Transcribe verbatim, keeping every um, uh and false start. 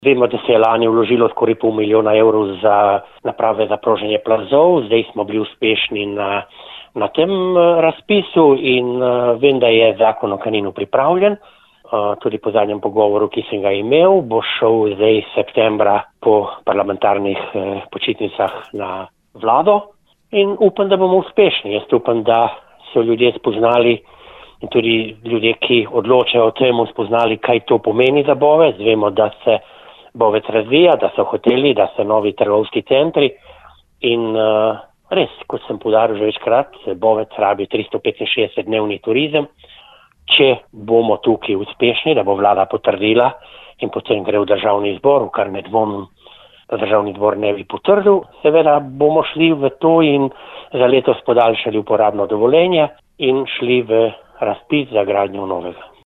Vemo, da se je lani vložilo skoraj pol milijona evrov za naprave za proženje plazov, zdaj smo bili uspešni na, na tem razpisu in uh, vem, da je zakon o Kaninu pripravljen. Uh, tudi po zadnjem pogovoru, ki sem ga imel, bo šel zdaj septembra po parlamentarnih eh, počitnicah na vlado in upam, da bomo uspešni. Jaz upam, da so ljudje spoznali in tudi ljudje, ki odločajo o tem, spoznali, kaj to pomeni za Bovec. Vemo, da se Bovec razvija, da so hoteli, da so novi trgovski centri in uh, res, kot sem poudaril že večkrat, Bovec rabi tristo petinšestdeset dnevni turizem. Če bomo tukaj uspešni, da bo vlada potrdila in potem gre v državni zbor, kar ne dvomim, da državni zbor ne bi potrdil, seveda bomo šli v to in za letos podaljšali uporabno dovoljenje in šli v razpis za gradnjo novega.